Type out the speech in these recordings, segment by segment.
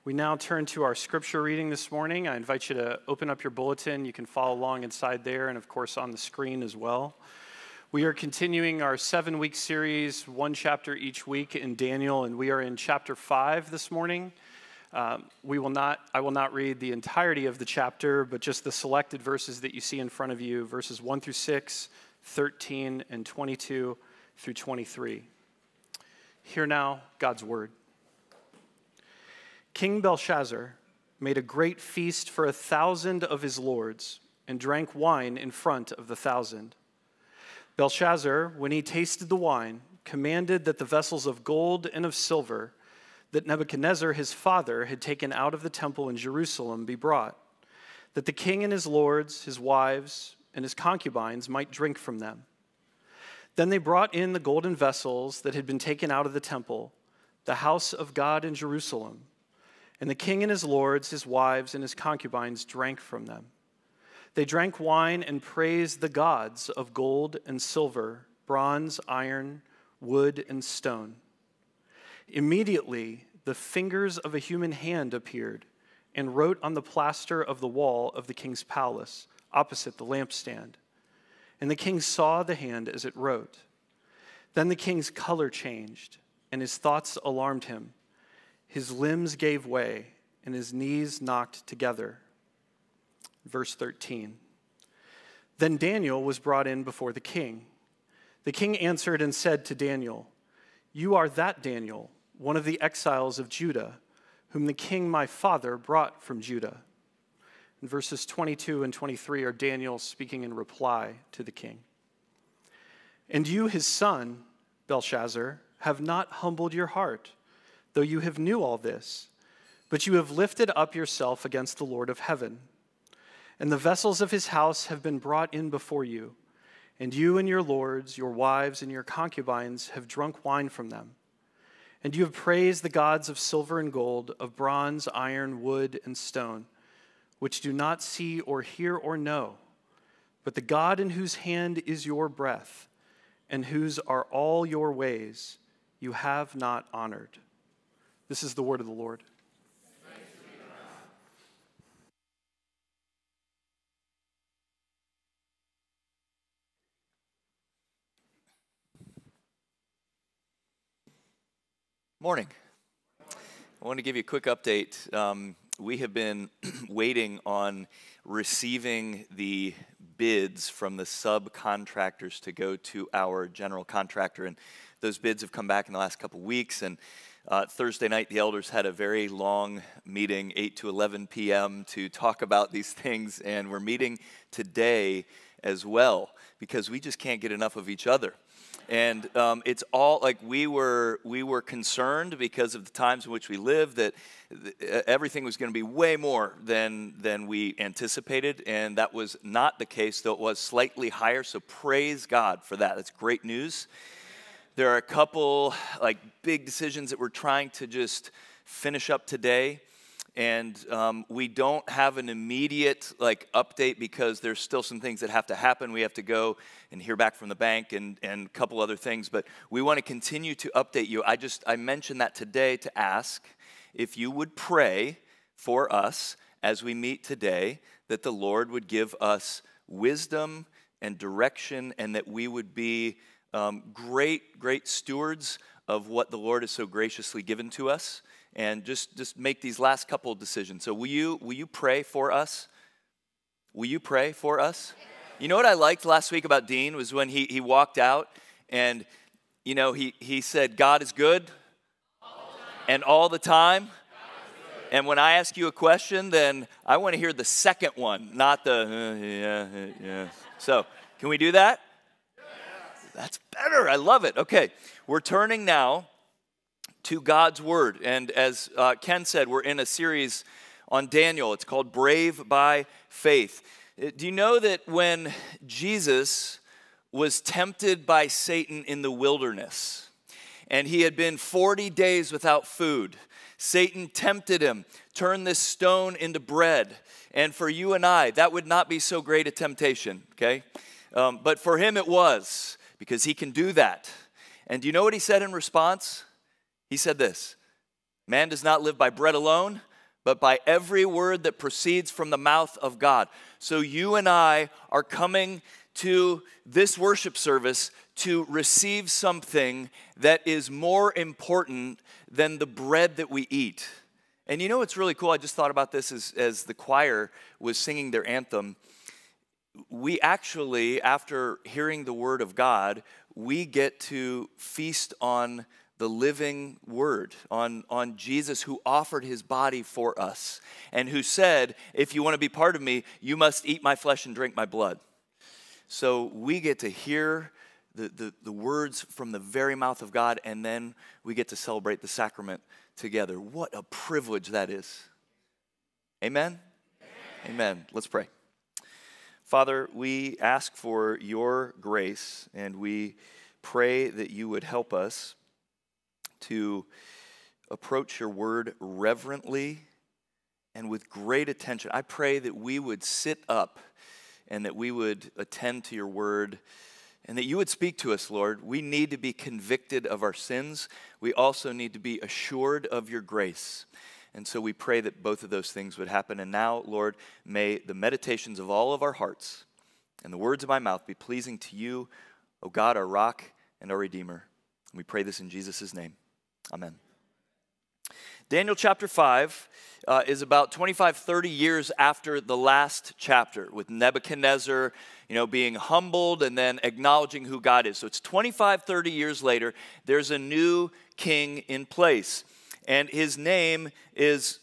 We now turn to our scripture reading this morning. I invite you to open up your bulletin. You can follow along inside there and, of course, on the screen as well. We are continuing our 7-week series, one chapter each week in Daniel, and we are in chapter 5 this morning. I will not read the entirety of the chapter, but just the selected verses that you see in front of you, verses 1 through 6, 13, and 22 through 23. Hear now God's word. King Belshazzar made a great feast for 1,000 of his lords and drank wine in front of the 1,000. Belshazzar, when he tasted the wine, commanded that the vessels of gold and of silver that Nebuchadnezzar his father had taken out of the temple in Jerusalem be brought, that the king and his lords, his wives, and his concubines might drink from them. Then they brought in the golden vessels that had been taken out of the temple, the house of God in Jerusalem, and the king and his lords, his wives, and his concubines drank from them. They drank wine and praised the gods of gold and silver, bronze, iron, wood, and stone. Immediately, the fingers of a human hand appeared and wrote on the plaster of the wall of the king's palace, opposite the lampstand. And the king saw the hand as it wrote. Then the king's color changed, and his thoughts alarmed him. His limbs gave way, and his knees knocked together. Verse 13. Then Daniel was brought in before the king. The king answered and said to Daniel, "You are that Daniel, one of the exiles of Judah, whom the king my father brought from Judah." And verses 22 and 23 are Daniel speaking in reply to the king. "And you, his son, Belshazzar, have not humbled your heart, though you have knew all this, but you have lifted up yourself against the Lord of heaven. And the vessels of his house have been brought in before you, and you and your lords, your wives, and your concubines have drunk wine from them. And you have praised the gods of silver and gold, of bronze, iron, wood, and stone, which do not see or hear or know, but the God in whose hand is your breath, and whose are all your ways, you have not honored." This is the word of the Lord. Morning. I want to give you a quick update. We have been waiting on receiving the bids from the subcontractors to go to our general contractor, and those bids have come back in the last couple weeks. And Thursday night, the elders had a very long meeting, 8 to 11 p.m., to talk about these things, and we're meeting today as well because we just can't get enough of each other. And it's all like we were concerned because of the times in which we live that everything was going to be way more than we anticipated, and that was not the case, though it was slightly higher. So praise God for that. That's great news. There are a couple big decisions that we're trying to just finish up today. And we don't have an immediate update because there's still some things that have to happen. We have to go and hear back from the bank and a couple other things. But we want to continue to update you. I mentioned that today to ask if you would pray for us as we meet today, that the Lord would give us wisdom and direction, and that we would be great stewards of what the Lord has so graciously given to us. And just make these last couple of decisions. So will you pray for us? Will you pray for us? You know what I liked last week about Dean was when he walked out and, he said, "God is good and all the time." And when I ask you a question, then I want to hear the second one, not the, yeah. So can we do that? That's better. I love it. Okay, we're turning now to God's word. And as Ken said, we're in a series on Daniel. It's called Brave by Faith. Do you know that when Jesus was tempted by Satan in the wilderness, and he had been 40 days without food, Satan tempted him, turn this stone into bread. And for you and I, that would not be so great a temptation, okay? But for him it was, because he can do that. And do you know what he said in response? He said this: "Man does not live by bread alone, but by every word that proceeds from the mouth of God. So you and I are coming to this worship service to receive something that is more important than the bread that we eat. And you know what's really cool? I just thought about this as the choir was singing their anthem. We actually, after hearing the word of God, we get to feast on the living word, on Jesus, who offered his body for us and who said, if you want to be part of me, you must eat my flesh and drink my blood. So we get to hear the words from the very mouth of God, and then we get to celebrate the sacrament together. What a privilege that is. Amen? Amen. Let's pray. Father, we ask for your grace, and we pray that you would help us to approach your word reverently and with great attention. I pray that we would sit up and that we would attend to your word and that you would speak to us, Lord. We need to be convicted of our sins. We also need to be assured of your grace. And so we pray that both of those things would happen. And now, Lord, may the meditations of all of our hearts and the words of my mouth be pleasing to you, O God, our rock and our Redeemer. And we pray this in Jesus' name. Amen. Daniel chapter 5 is about 25, 30 years after the last chapter, with Nebuchadnezzar, being humbled and then acknowledging who God is. So it's 25, 30 years later, there's a new king in place. And his name is,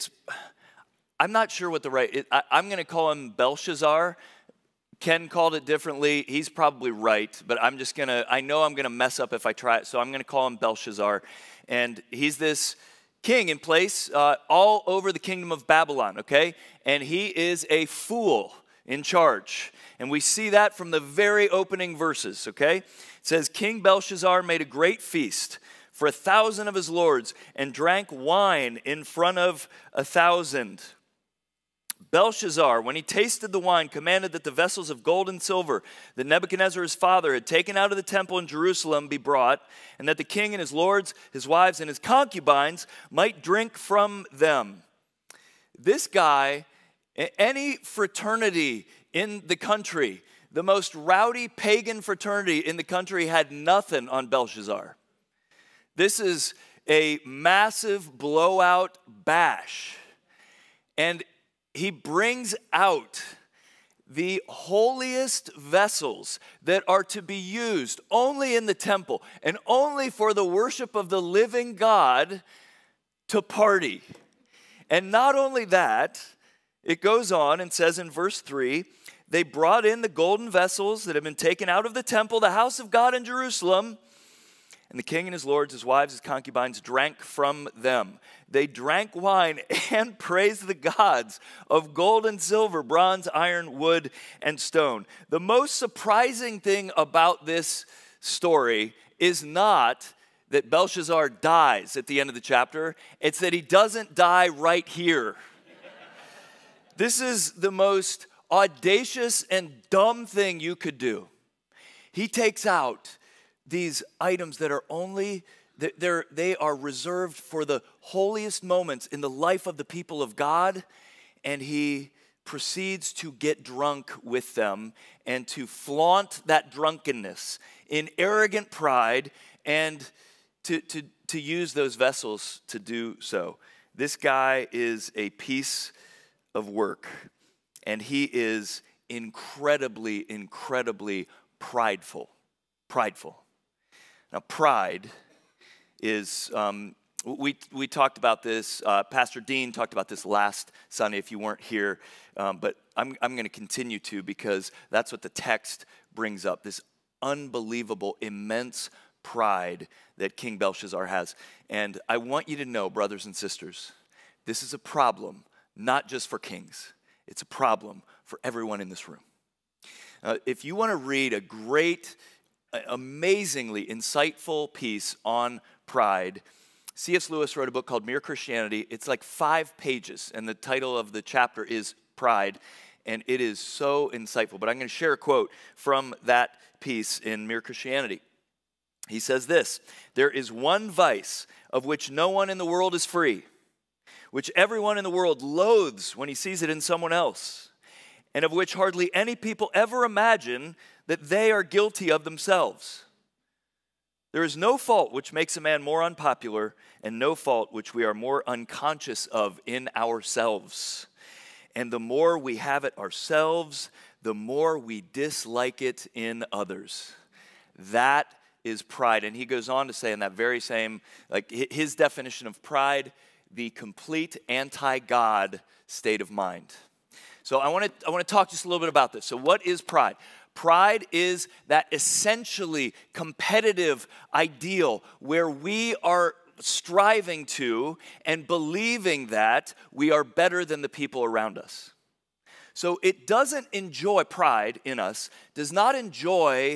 I'm not sure what I'm going to call him Belshazzar. Ken called it differently. He's probably right, but I know I'm going to mess up if I try it, so I'm going to call him Belshazzar. And he's this king in place all over the kingdom of Babylon, okay? And he is a fool in charge. And we see that from the very opening verses, okay? It says, King Belshazzar made a great feast for 1,000 of his lords and drank wine in front of 1,000. Belshazzar, when he tasted the wine, commanded that the vessels of gold and silver that Nebuchadnezzar his father had taken out of the temple in Jerusalem be brought, and that the king and his lords, his wives, and his concubines might drink from them. This guy, any fraternity in the country, the most rowdy pagan fraternity in the country, had nothing on Belshazzar. This is a massive blowout bash. And he brings out the holiest vessels that are to be used only in the temple and only for the worship of the living God to party. And not only that, it goes on and says in verse 3, they brought in the golden vessels that had been taken out of the temple, the house of God in Jerusalem, and the king and his lords, his wives, his concubines drank from them. They drank wine and praised the gods of gold and silver, bronze, iron, wood, and stone. The most surprising thing about this story is not that Belshazzar dies at the end of the chapter. It's that he doesn't die right here. This is the most audacious and dumb thing you could do. He takes out these items that are they are reserved for the holiest moments in the life of the people of God, and he proceeds to get drunk with them and to flaunt that drunkenness in arrogant pride and to use those vessels to do so. This guy is a piece of work, and he is incredibly, incredibly prideful. Now, pride is, we talked about this, Pastor Dean talked about this last Sunday if you weren't here, but I'm going to continue to, because that's what the text brings up, this unbelievable, immense pride that King Belshazzar has. And I want you to know, brothers and sisters, this is a problem, not just for kings. It's a problem for everyone in this room. If you want to read a great, amazingly insightful piece on pride, C.S. Lewis wrote a book called Mere Christianity. It's like 5 pages, and the title of the chapter is Pride, and it is so insightful. But I'm going to share a quote from that piece in Mere Christianity. He says this: "There is one vice of which no one in the world is free. which everyone in the world loathes when he sees it in someone else, and of which hardly any people ever imagine that they are guilty of themselves. There is no fault which makes a man more unpopular, and no fault which we are more unconscious of in ourselves. And the more we have it ourselves, the more we dislike it in others. That is pride. And he goes on to say in that very same, like his definition of pride, the complete anti-God state of mind. So I want to talk just a little bit about this. So what is pride? Pride is that essentially competitive ideal where we are striving to and believing that we are better than the people around us. So it doesn't enjoy, pride in us does not enjoy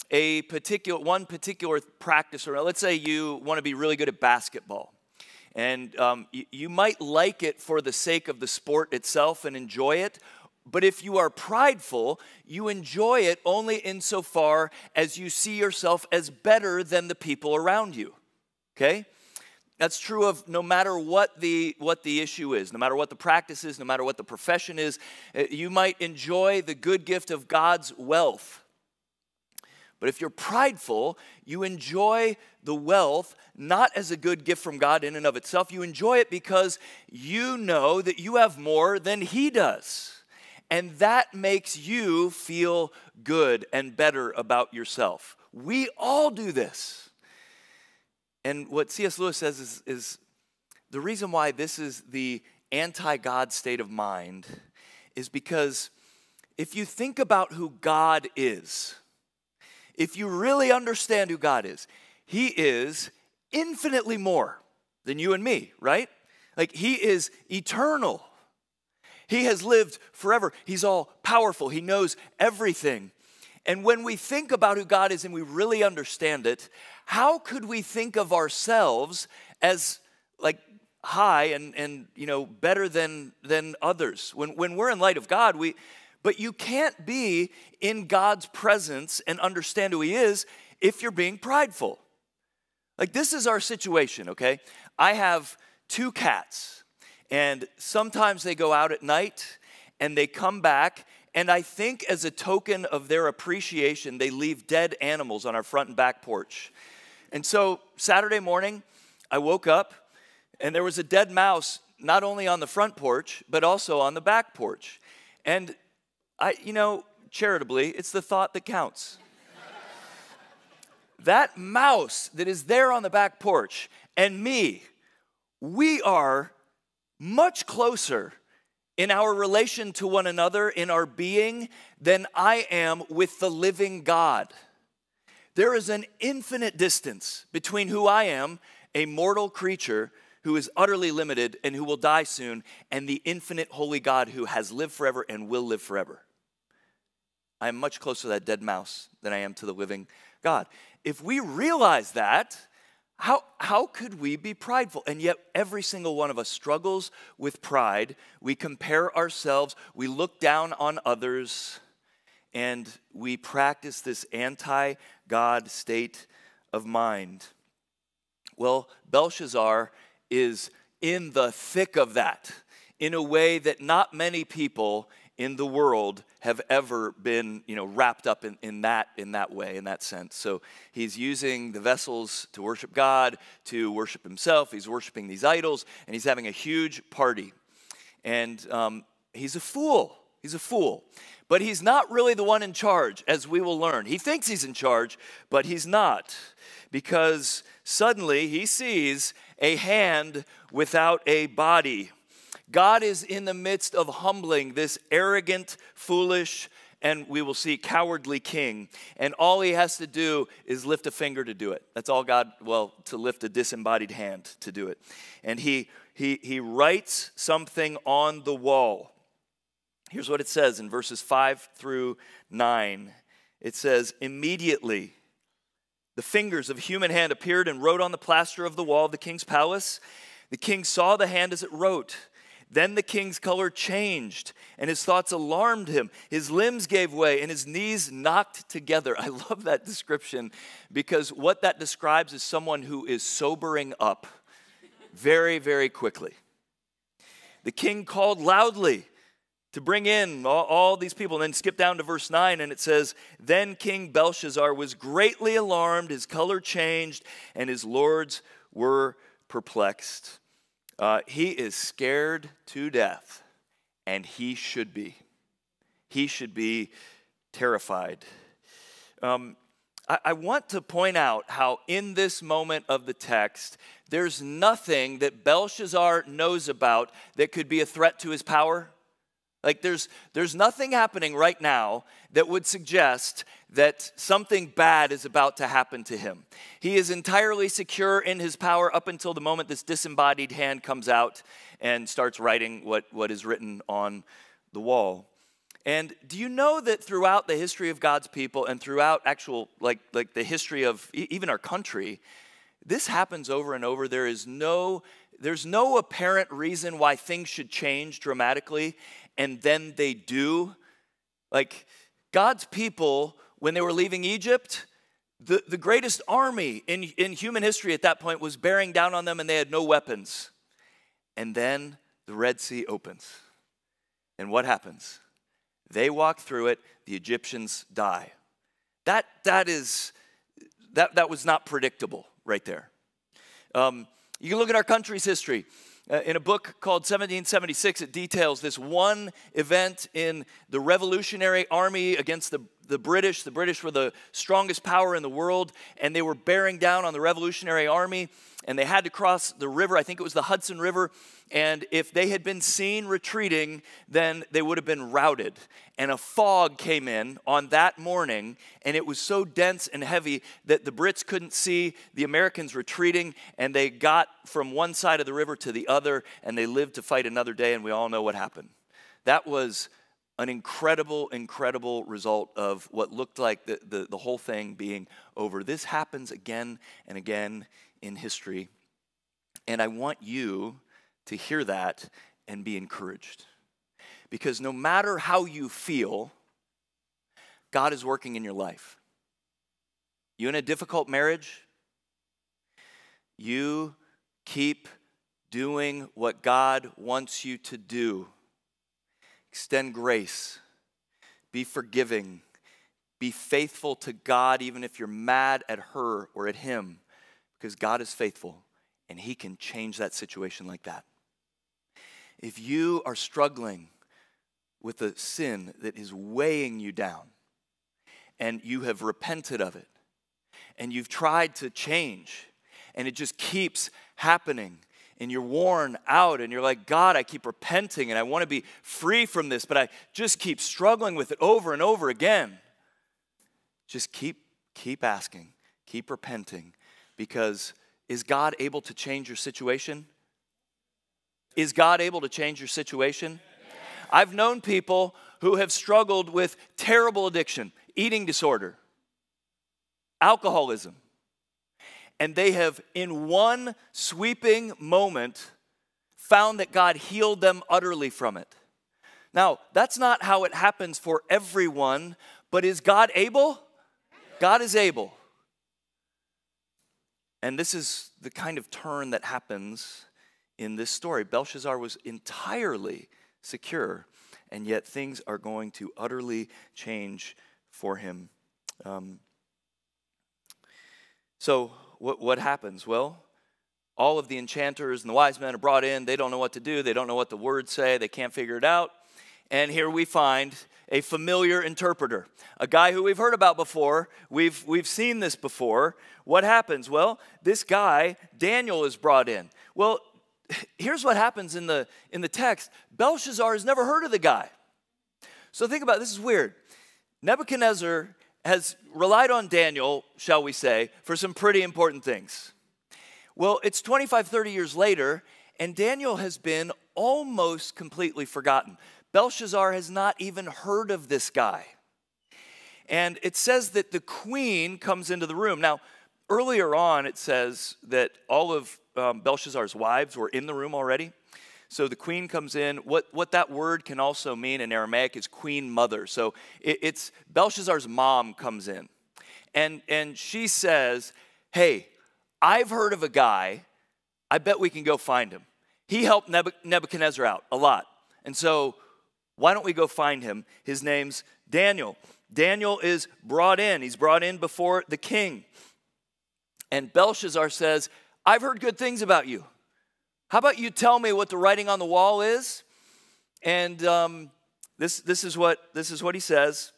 one particular practice. Or let's say you want to be really good at basketball. And you might like it for the sake of the sport itself and enjoy it. But if you are prideful, you enjoy it only insofar as you see yourself as better than the people around you. Okay? That's true of no matter what the issue is, no matter what the practice is, no matter what the profession is. You might enjoy the good gift of God's wealth. But if you're prideful, you enjoy the wealth not as a good gift from God in and of itself. You enjoy it because you know that you have more than He does. And that makes you feel good and better about yourself. We all do this. And what C.S. Lewis says is the reason why this is the anti-God state of mind is because if you think about who God is, if you really understand who God is, He is infinitely more than you and me, right? Like He is eternal. He has lived forever. He's all powerful. He knows everything. And when we think about who God is and we really understand it, how could we think of ourselves as like high and better than others? When we're in light of God, but you can't be in God's presence and understand who He is if you're being prideful. Like this is our situation, okay? I have 2 cats, and sometimes they go out at night and they come back, and I think as a token of their appreciation, they leave dead animals on our front and back porch. And so Saturday morning, I woke up and there was a dead mouse not only on the front porch, but also on the back porch. And charitably, it's the thought that counts. That mouse that is there on the back porch and me, we are much closer in our relation to one another, in our being, than I am with the living God. There is an infinite distance between who I am, a mortal creature who is utterly limited and who will die soon, and the infinite holy God who has lived forever and will live forever. I am much closer to that dead mouse than I am to the living God. If we realize that, how could we be prideful? And yet every single one of us struggles with pride. We compare ourselves, we look down on others, and we practice this anti-God state of mind. Well, Belshazzar is in the thick of that in a way that not many people in the world have ever been, wrapped up in that way, in that sense. So he's using the vessels to worship God, to worship himself. He's worshiping these idols, and he's having a huge party. And he's a fool. He's a fool. But he's not really the one in charge, as we will learn. He thinks he's in charge, but he's not. Because suddenly he sees a hand without a body. God is in the midst of humbling this arrogant, foolish, and we will see cowardly king. And all he has to do is lift a finger to do it. That's all God, to lift a disembodied hand to do it. And he writes something on the wall. Here's what it says in verses 5 through 9. It says, immediately the fingers of a human hand appeared and wrote on the plaster of the wall of the king's palace. The king saw the hand as it wrote. Then the king's color changed, and his thoughts alarmed him. His limbs gave way, and his knees knocked together. I love that description, because what that describes is someone who is sobering up very, very quickly. the king called loudly to bring in all these people. And then skip down to verse 9, and it says, "Then King Belshazzar was greatly alarmed, his color changed, and his lords were perplexed." He is scared to death, and he should be. He should be terrified. I want to point out how in this moment of the text, there's nothing that Belshazzar knows about that could be a threat to his power. Like there's nothing happening right now that would suggest that something bad is about to happen to him. He is entirely secure in his power up until the moment this disembodied hand comes out and starts writing what is written on the wall. And do you know that throughout the history of God's people and throughout actual, like the history of even our country, this happens over and over. There's no apparent reason why things should change dramatically, and then they do. Like God's people, when they were leaving Egypt, the greatest army in human history at that point was bearing down on them, and they had no weapons. And then the Red Sea opens. And what happens? They walk through it, the Egyptians die. That was not predictable right there. You can look at our country's history. In a book called 1776, it details this one event in the Revolutionary Army against the British. The British were the strongest power in the world, and they were bearing down on the Revolutionary Army, and they had to cross the river. I think it was the Hudson River, and if they had been seen retreating, then they would have been routed. And a fog came in on that morning, and it was so dense and heavy that the Brits couldn't see the Americans retreating, and they got from one side of the river to the other, and they lived to fight another day, and we all know what happened. That was an incredible, incredible result of what looked like the whole thing being over. This happens again and again in history, and I want you to hear that and be encouraged. Because no matter how you feel, God is working in your life. You in a difficult marriage, you keep doing what God wants you to do. Extend grace. Be forgiving. Be faithful to God even if you're mad at her or at him, because God is faithful and he can change that situation like that. If you are struggling with a sin that is weighing you down and you have repented of it and you've tried to change and it just keeps happening and you're worn out and you're like, God, I keep repenting and I want to be free from this, but I just keep struggling with it over and over again. Just keep asking, keep repenting, because is God able to change your situation? Is God able to change your situation? I've known people who have struggled with terrible addiction, eating disorder, alcoholism, and they have in one sweeping moment found that God healed them utterly from it. Now, that's not how it happens for everyone, but is God able? God is able. And this is the kind of turn that happens in this story. Belshazzar was entirely secure, and yet things are going to utterly change for him. So what happens? Well, all of the enchanters and the wise men are brought in. They don't know what to do. They don't know what the words say. They can't figure it out. And here we find a familiar interpreter, a guy who we've heard about before. We've seen this before. What happens? Well, this guy, Daniel, is brought in. Well, here's what happens in the text. Belshazzar has never heard of the guy. So think about it. This is weird. Nebuchadnezzar has relied on Daniel, shall we say, for some pretty important things. Well, it's 25, 30 years later, and Daniel has been almost completely forgotten. Belshazzar has not even heard of this guy. And it says that the queen comes into the room. Now, earlier on, it says that all of Belshazzar's wives were in the room already. So the queen comes in. What that word can also mean in Aramaic is queen mother. So it's Belshazzar's mom comes in. And she says, hey, I've heard of a guy. I bet we can go find him. He helped Nebuchadnezzar out a lot. And so why don't we go find him? His name's Daniel. Daniel is brought in. He's brought in before the king. And Belshazzar says, I've heard good things about you. How about you tell me what the writing on the wall is? And this is what he says.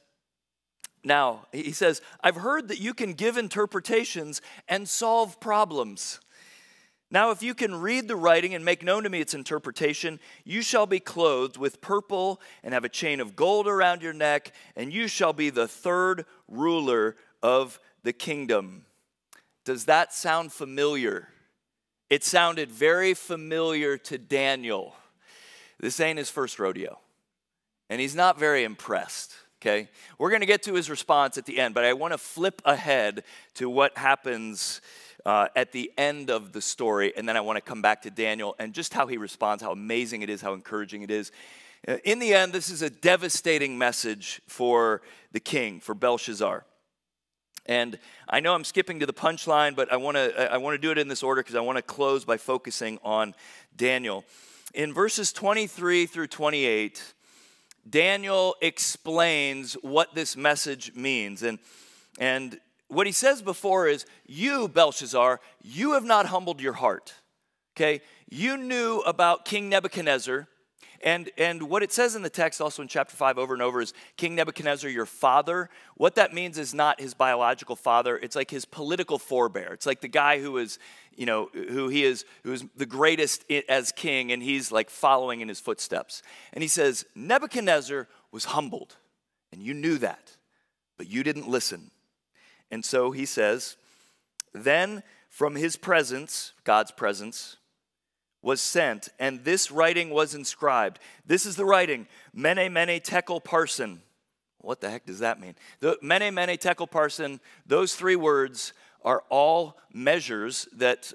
Now, he says, I've heard that you can give interpretations and solve problems. Now, if you can read the writing and make known to me its interpretation, you shall be clothed with purple and have a chain of gold around your neck, and you shall be the third ruler of the kingdom. Does that sound familiar? It sounded very familiar to Daniel. This ain't his first rodeo, and he's not very impressed. Okay, we're going to get to his response at the end, but I want to flip ahead to what happens at the end of the story, and then I want to come back to Daniel and just how he responds, how amazing it is, how encouraging it is. In the end, this is a devastating message for the king, for Belshazzar. And I know I'm skipping to the punchline, but I want to do it in this order because I want to close by focusing on Daniel. In verses 23 through 28, Daniel explains what this message means. And what he says before is, you, Belshazzar, you have not humbled your heart. Okay? You knew about King Nebuchadnezzar. And what it says in the text also in chapter 5 over and over is King Nebuchadnezzar, your father. What that means is not his biological father. It's like his political forebear. It's like the guy who is, who is the greatest as king, and he's like following in his footsteps. And he says, Nebuchadnezzar was humbled, and you knew that, but you didn't listen. And so he says, then from his presence, God's presence, was sent, and this writing was inscribed. This is the writing, Mene, Mene, Tekel, Parsin. What the heck does that mean? The Mene, Mene, Tekel, Parsin, those three words are all measures that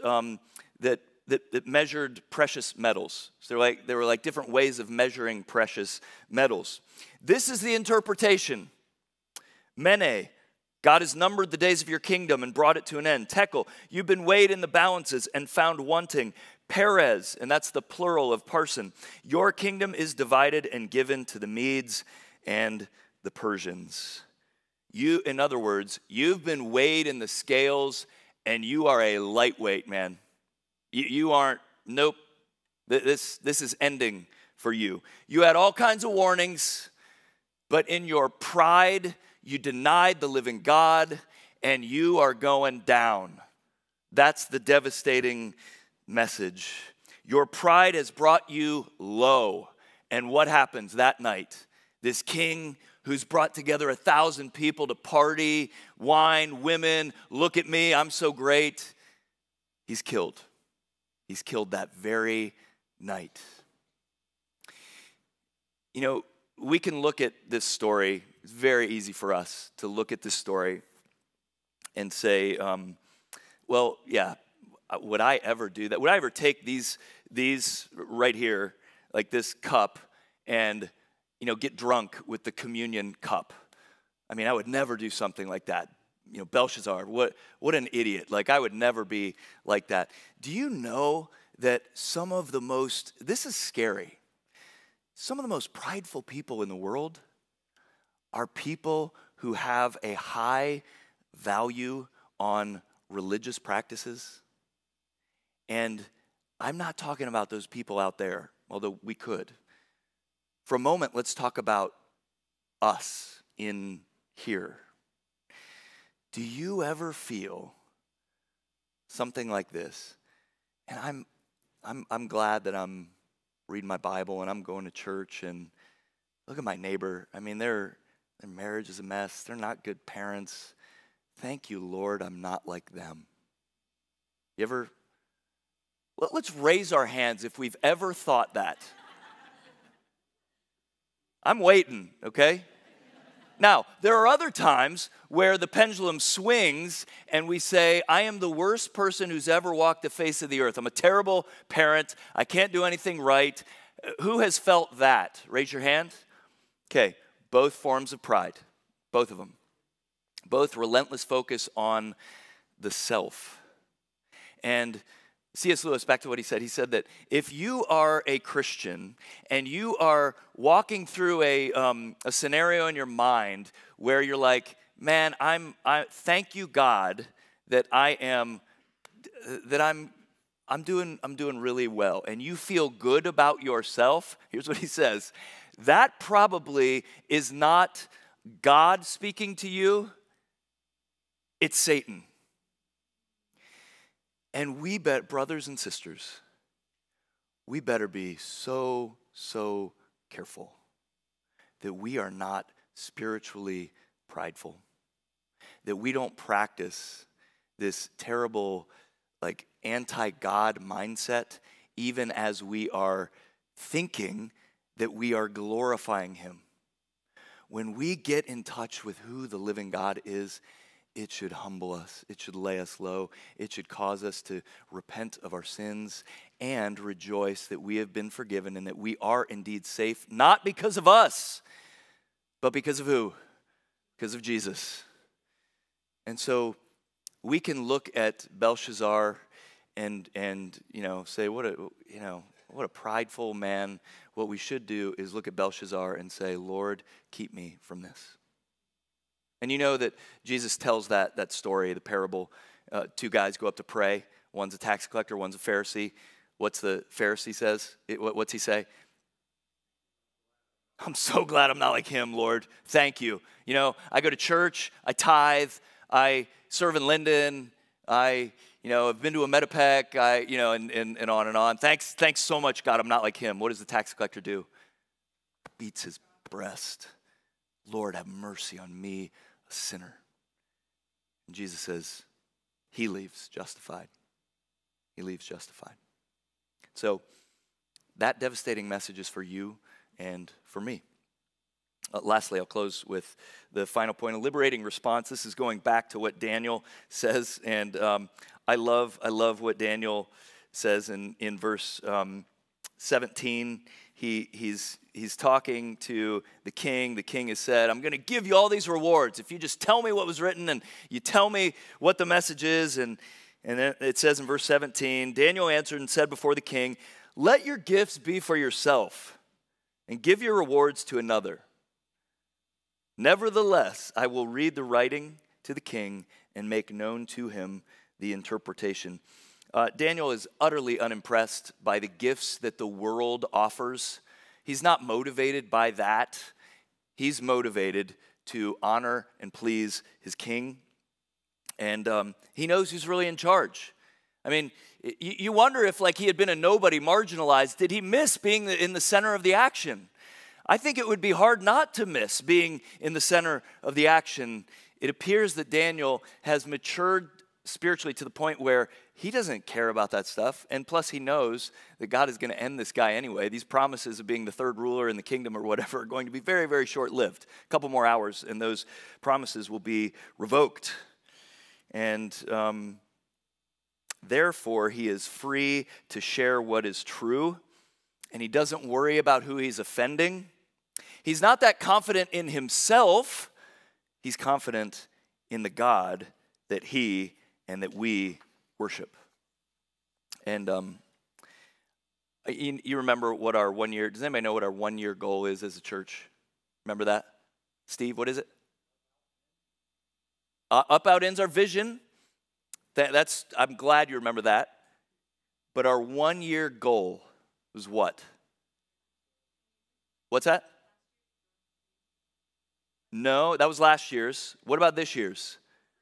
measured precious metals. So they were like different ways of measuring precious metals. This is the interpretation. Mene, God has numbered the days of your kingdom and brought it to an end. Tekel, you've been weighed in the balances and found wanting. Perez, and that's the plural of Parsin. Your kingdom is divided and given to the Medes and the Persians. You, in other words, you've been weighed in the scales and you are a lightweight, man. You aren't, nope, this is ending for you. You had all kinds of warnings, but in your pride, you denied the living God and you are going down. That's the devastating message. Your pride has brought you low. And what happens that night? This king who's brought together 1,000 people to party, wine, women, look at me, I'm so great. He's killed. He's killed that very night. We can look at this story. It's very easy for us to look at this story and say, well, yeah, would I ever do that? Would I ever take these right here, like this cup, and get drunk with the communion cup? I mean, I would never do something like that. Belshazzar, what an idiot. Like, I would never be like that. Do you know that this is scary, some of the most prideful people in the world are people who have a high value on religious practices? And I'm not talking about those people out there, although we could. For a moment, let's talk about us in here. Do you ever feel something like this? And I'm glad that I'm reading my Bible and I'm going to church, and look at my neighbor. I mean, their marriage is a mess. They're not good parents. Thank you, Lord, I'm not like them. Let's raise our hands if we've ever thought that. I'm waiting, okay? Now, there are other times where the pendulum swings and we say, I am the worst person who's ever walked the face of the earth. I'm a terrible parent. I can't do anything right. Who has felt that? Raise your hand. Okay, both forms of pride, both of them. Both relentless focus on the self. And C.S. Lewis, back to what he said that if you are a Christian and you are walking through a scenario in your mind where you're like, man, thank you God that I'm doing really well, and you feel good about yourself, here's what he says, that probably is not God speaking to you, it's Satan. And brothers and sisters, we better be so careful that we are not spiritually prideful, that we don't practice this terrible, like, anti-God mindset, even as we are thinking that we are glorifying him. When we get in touch with who the living God is, it should humble us. It should lay us low. It should cause us to repent of our sins and rejoice that we have been forgiven and that we are indeed safe, not because of us, but because of who? Because of Jesus. And so we can look at Belshazzar and say, what a prideful man. What we should do is look at Belshazzar and say, Lord, keep me from this. And you know that Jesus tells that story, the parable. Two guys go up to pray. One's a tax collector, one's a Pharisee. What's the Pharisee says? What's he say? I'm so glad I'm not like him, Lord. Thank you. I go to church, I tithe, I serve in Linden, I've been to a Metapec, and on and on. Thanks so much, God, I'm not like him. What does the tax collector do? Beats his breast. Lord, have mercy on me, a sinner. And Jesus says, he leaves justified. He leaves justified. So that devastating message is for you and for me. Lastly, I'll close with the final point, a liberating response. This is going back to what Daniel says, and I love what Daniel says in verse 17. He's talking to the king. The king has said, I'm going to give you all these rewards if you just tell me what was written and you tell me what the message is. And then it says in verse 17, Daniel answered and said before the king, let your gifts be for yourself and give your rewards to another. Nevertheless, I will read the writing to the king and make known to him the interpretation. Daniel is utterly unimpressed by the gifts that the world offers. He's not motivated by that. He's motivated to honor and please his king. And he knows who's really in charge. I mean, you wonder if, like, he had been a nobody, marginalized, did he miss being in the center of the action? I think it would be hard not to miss being in the center of the action. It appears that Daniel has matured spiritually to the point where he doesn't care about that stuff. And plus, he knows that God is going to end this guy anyway. These promises of being the third ruler in the kingdom or whatever are going to be very, very short-lived. A couple more hours, and those promises will be revoked. And therefore, he is free to share what is true, and he doesn't worry about who he's offending. He's not that confident in himself. He's confident in the God that he and that we worship. And you remember what our 1 year, does anybody know what our 1 year goal is as a church? Remember that? Steve, what is it? Up, out, in's our vision. I'm glad you remember that. But our 1 year goal was what? What's that? No, that was last year's. What about this year's?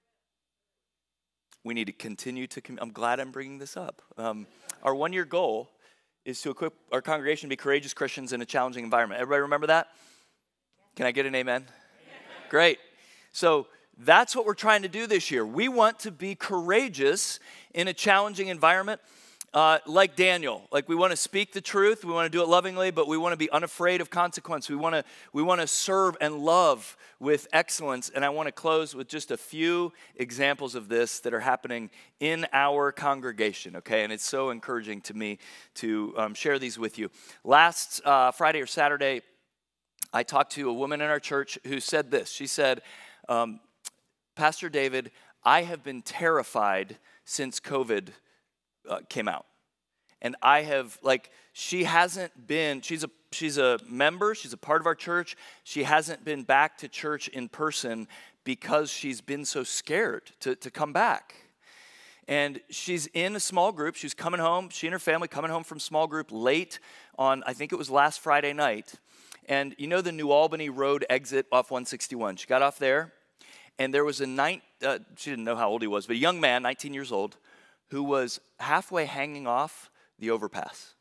We need to continue to, I'm glad I'm bringing this up. Our 1 year goal is to equip our congregation to be courageous Christians in a challenging environment. Everybody remember that? Can I get an amen? Great. So that's what we're trying to do this year. We want to be courageous in a challenging environment. Like Daniel, like we want to speak the truth, we want to do it lovingly, but we want to be unafraid of consequence. We want to serve and love with excellence. And I want to close with just a few examples of this that are happening in our congregation, okay? And it's so encouraging to me to share these with you. Last Friday or Saturday, I talked to a woman in our church who said this. She said, Pastor David, I have been terrified since COVID came out. And I have, like, she hasn't been, she's a member, she's a part of our church. She hasn't been back to church in person because she's been so scared to come back. And she's in a small group. She's coming home, she and her family coming home from small group late on, I think it was last Friday night. And you know the New Albany Road exit off 161. She got off there, and there was she didn't know how old he was, but a young man, 19 years old, who was halfway hanging off the overpass.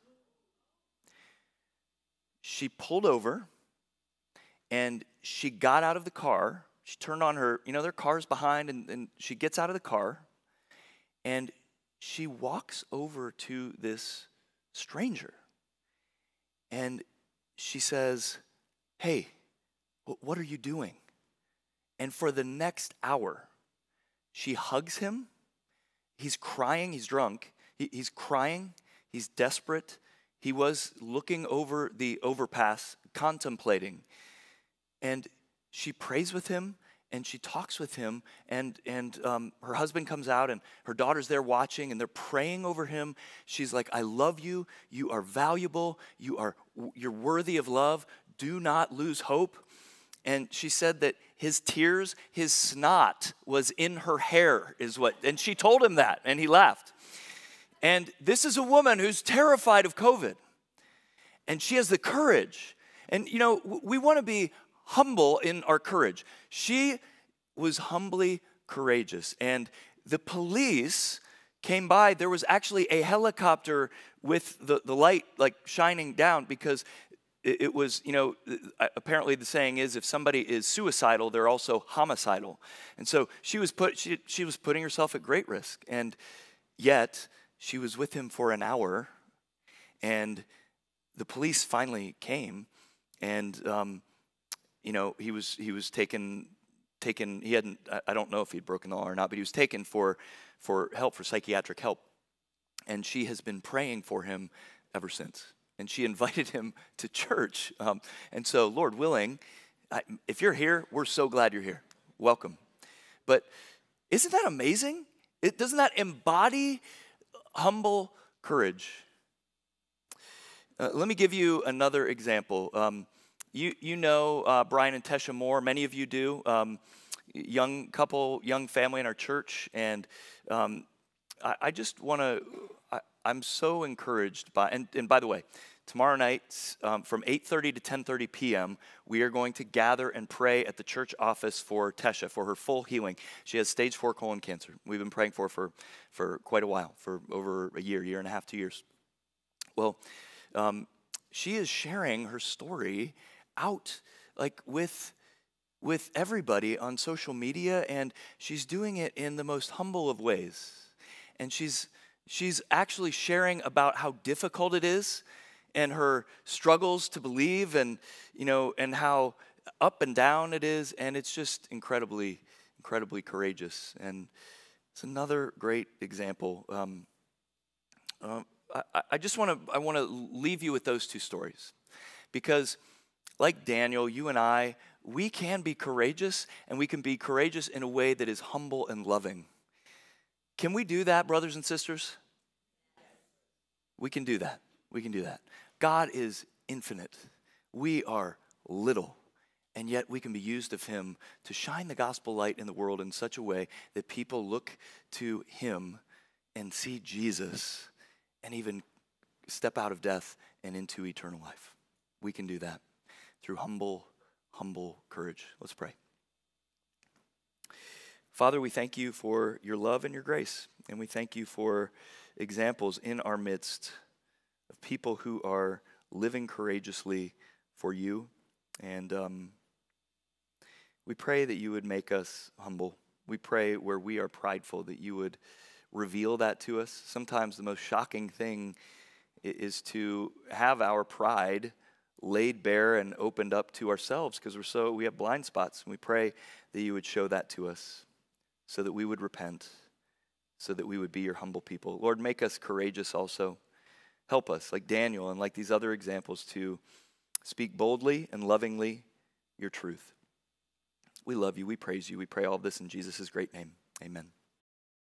She pulled over, and she got out of the car. She turned on her, their car's behind, and she gets out of the car, and she walks over to this stranger. And she says, "Hey, what are you doing?" And for the next hour, she hugs him. He's crying. He's drunk. He's crying. He's desperate. He was looking over the overpass, contemplating. And she prays with him, and she talks with him, and her husband comes out, and her daughter's there watching, and they're praying over him. She's like, "I love you. You are valuable. You're worthy of love. Do not lose hope." And she said that his tears, his snot was in her hair, and she told him that, and he laughed. And this is a woman who's terrified of COVID, and she has the courage. And, we want to be humble in our courage. She was humbly courageous, and the police came by. There was actually a helicopter with the light like shining down, because it was, apparently the saying is, if somebody is suicidal, they're also homicidal. And so she was putting herself at great risk, and yet she was with him for an hour, and the police finally came, and he was taken. He hadn't. I don't know if he'd broken the law or not, but he was taken for help, for psychiatric help, and she has been praying for him ever since. And she invited him to church. And so, Lord willing, if you're here, we're so glad you're here. Welcome. But isn't that amazing? Doesn't that embody humble courage? Let me give you another example. You know Brian and Tesha Moore. Many of you do. Young couple, young family in our church. And I just want to, I'm so encouraged by, and by the way, tomorrow night from 8:30 to 10:30 p.m., we are going to gather and pray at the church office for Tesha, for her full healing. She has stage 4 colon cancer. We've been praying for her for quite a while, for over a year and a half, 2 years. Well, she is sharing her story out like with everybody on social media, and she's doing it in the most humble of ways. And she's actually sharing about how difficult it is, and her struggles to believe, and and how up and down it is, and it's just incredibly courageous. And it's another great example. I want to leave you with those two stories, because like Daniel, you and I, we can be courageous, and we can be courageous in a way that is humble and loving. Can we do that, brothers and sisters? We can do that. We can do that. God is infinite. We are little, and yet we can be used of him to shine the gospel light in the world in such a way that people look to him and see Jesus, and even step out of death and into eternal life. We can do that through humble courage. Let's pray. Father, we thank you for your love and your grace, and we thank you for examples in our midst of people who are living courageously for you. And we pray that you would make us humble. We pray where we are prideful that you would reveal that to us. Sometimes the most shocking thing is to have our pride laid bare and opened up to ourselves, because we have blind spots. And we pray that you would show that to us, so that we would repent, so that we would be your humble people. Lord, make us courageous also. Help us, like Daniel and like these other examples, to speak boldly and lovingly your truth. We love you. We praise you. We pray all of this in Jesus' great name. Amen.